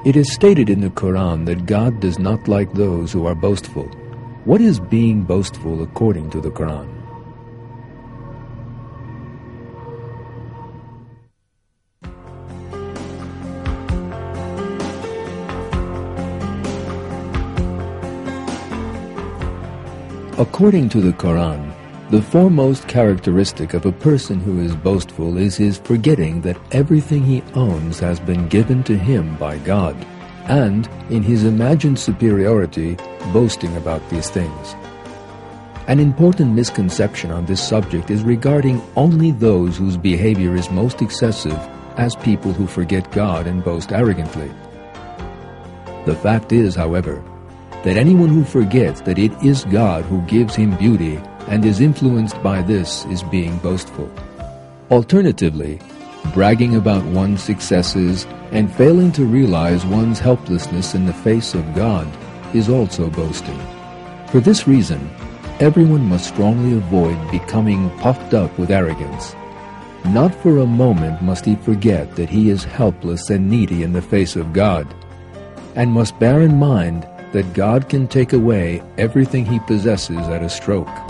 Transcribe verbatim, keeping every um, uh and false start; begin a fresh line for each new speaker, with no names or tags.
It is stated in the Quran that God does not like those who are boastful. What is being boastful according to the Quran? According to the Quran, the foremost characteristic of a person who is boastful is his forgetting that everything he owns has been given to him by God, and, in his imagined superiority, boasting about these things. An important misconception on this subject is regarding only those whose behavior is most excessive as people who forget God and boast arrogantly. The fact is, however, that anyone who forgets that it is God who gives him beauty and is influenced by this is being boastful. Alternatively, bragging about one's successes and failing to realize one's helplessness in the face of God is also boasting. For this reason, everyone must strongly avoid becoming puffed up with arrogance. Not for a moment must he forget that he is helpless and needy in the face of God, and must bear in mind that God can take away everything he possesses at a stroke.